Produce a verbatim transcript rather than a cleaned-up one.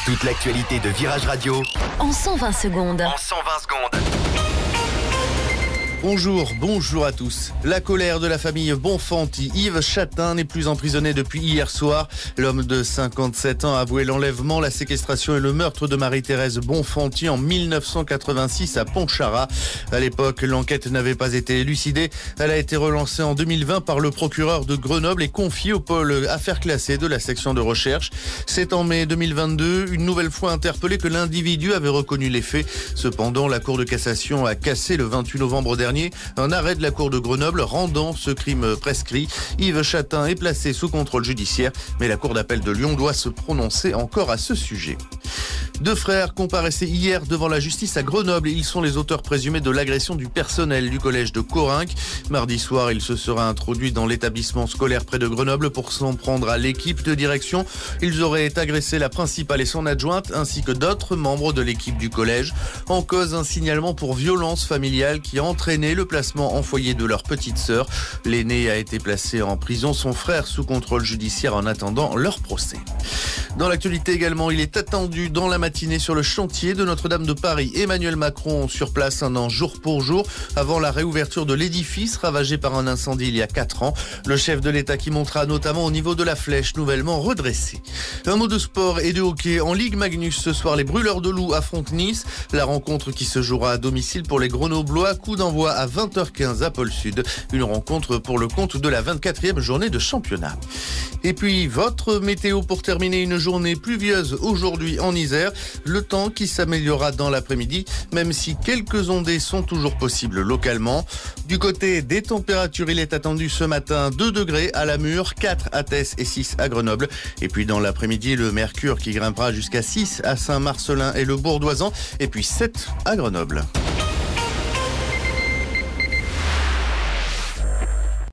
Toute l'actualité de Virage Radio en cent vingt secondes. En cent vingt secondes. Bonjour, bonjour à tous. La colère de la famille Bonfanti. Yves Chatin n'est plus emprisonné depuis hier soir. L'homme de cinquante-sept ans a avoué l'enlèvement, la séquestration et le meurtre de Marie-Thérèse Bonfanti en mille neuf cent quatre-vingt-six à Pontcharrat. À l'époque, l'enquête n'avait pas été élucidée. Elle a été relancée en deux mille vingt par le procureur de Grenoble et confiée au pôle affaires classées de la section de recherche. C'est en mai deux mille vingt-deux, une nouvelle fois interpellé, que l'individu avait reconnu les faits. Cependant, la Cour de cassation a cassé le vingt-huit novembre dernier un arrêt de la Cour de Grenoble rendant ce crime prescrit. Yves Chatin est placé sous contrôle judiciaire, mais la Cour d'appel de Lyon doit se prononcer encore à ce sujet. Deux frères comparaissaient hier devant la justice à Grenoble. Ils sont les auteurs présumés de l'agression du personnel du collège de Corinque. Mardi soir, il se sera introduit dans l'établissement scolaire près de Grenoble pour s'en prendre à l'équipe de direction. Ils auraient agressé la principale et son adjointe, ainsi que d'autres membres de l'équipe du collège. En cause, un signalement pour violence familiale qui a entraîné le placement en foyer de leur petite sœur. L'aîné a été placé en prison, son frère sous contrôle judiciaire en attendant leur procès. Dans l'actualité également, il est attendu dans la matinée sur le chantier de Notre-Dame de Paris. Emmanuel Macron sur place un an jour pour jour avant la réouverture de l'édifice ravagé par un incendie il y a quatre ans. Le chef de l'État qui montera notamment au niveau de la flèche nouvellement redressée. Un mot de sport et de hockey en Ligue Magnus. Ce soir, les Brûleurs de Loup affrontent Nice. La rencontre qui se jouera à domicile pour les Grenoblois. Coup d'envoi à vingt heures quinze à Pôle Sud. Une rencontre pour le compte de la vingt-quatrième journée de championnat. Et puis, votre météo pour terminer, une journée pluvieuse aujourd'hui en Isère. Le temps qui s'améliorera dans l'après-midi, même si quelques ondées sont toujours possibles localement. Du côté des températures, il est attendu ce matin deux degrés à la Mure, quatre à Tess et six à Grenoble. Et puis dans l'après-midi, le mercure qui grimpera jusqu'à six à Saint-Marcelin et le Bourdoisan, et puis sept à Grenoble.